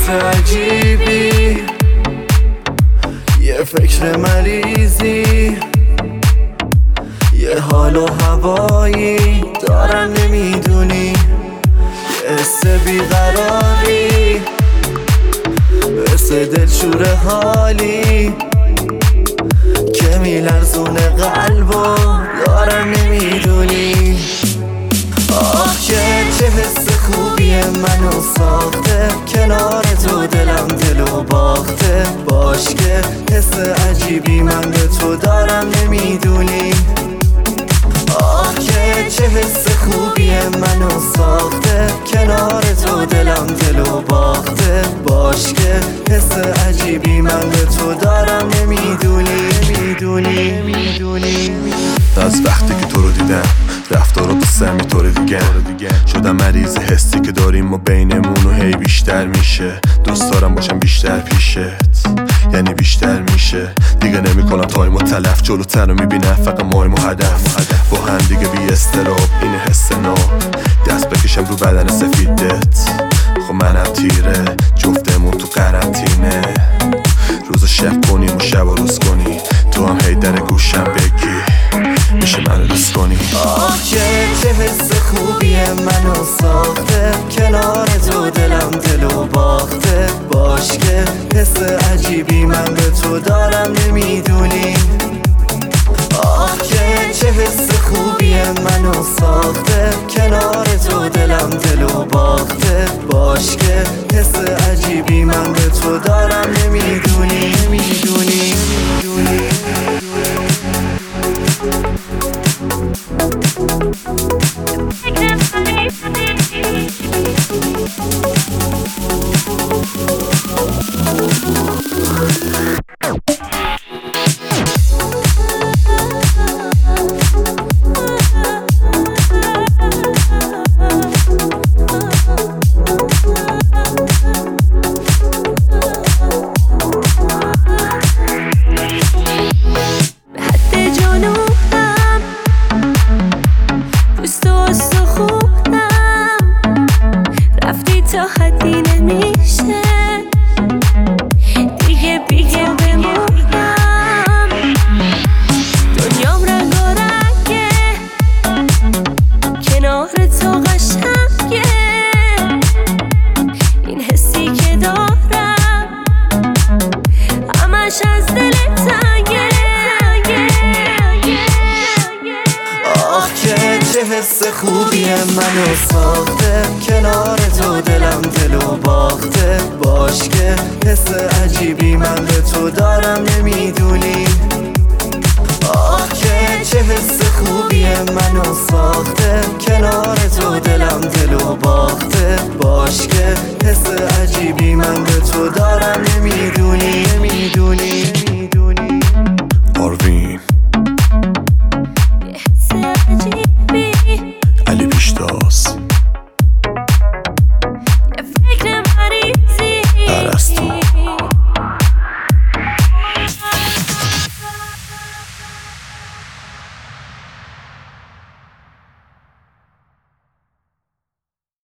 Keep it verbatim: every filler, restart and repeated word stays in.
حس عجیبی، یه فکر مریضی، یه حال و هوایی دارم نمیدونی، یه حس بیقراری، حس دلشور حالی که میلرزونه قلبو دارم نمیدونی. آه که چه حس خوبیه منو ساخته، کنار تو دلم دلو باخته، باش که حس عجیبی من به تو دارم نمیدونی. آه که چه حس خوبیه منو ساخته، کنار تو دلم دلو باخته، باش که حس عجیبی من به تو دارم نمیدونی نمیدونی نمیدونی. از وقتی که تو رو دیدم رفتار و قصه میطوره دیگه شدم مریض حسی که داریم و بینمون و هی بیشتر میشه. دوست دارم باشم بیشتر پیشت، یعنی بیشتر میشه. دیگه نمیکنم تایم و تلف، جلوتر رو میبینم فقط مایم و هدف. با هم دیگه بی استراب این حس نو، دست بکشم رو بدن سفیدت. خب منم تیره جفتمون تو قرنطینه، روز و شب کنیم و شب و روز کنی، تو هم هی در گوشم بگی میشه منو دوست کنی. آه که چه حس خوبیه منو ساخته، کنار تو دلم دلو باخته، باش که حس عجیبی من به تو دارم نمیدونی. آه که چه حس خوبیه منو ساخته، کنار تو دلم دلو باخته، باش که حس عجیبی من به تو دارم نمیدونی نمیدونی نمیدونی. چه حس خوبیه منو ساخته، کنار تو دلم دلو باخته، باش که حس عجیبی من به تو دارم نمیدونی. آه که چه حس خوبیه منو ساخته، کنار تو دلم دلو باخته، باش که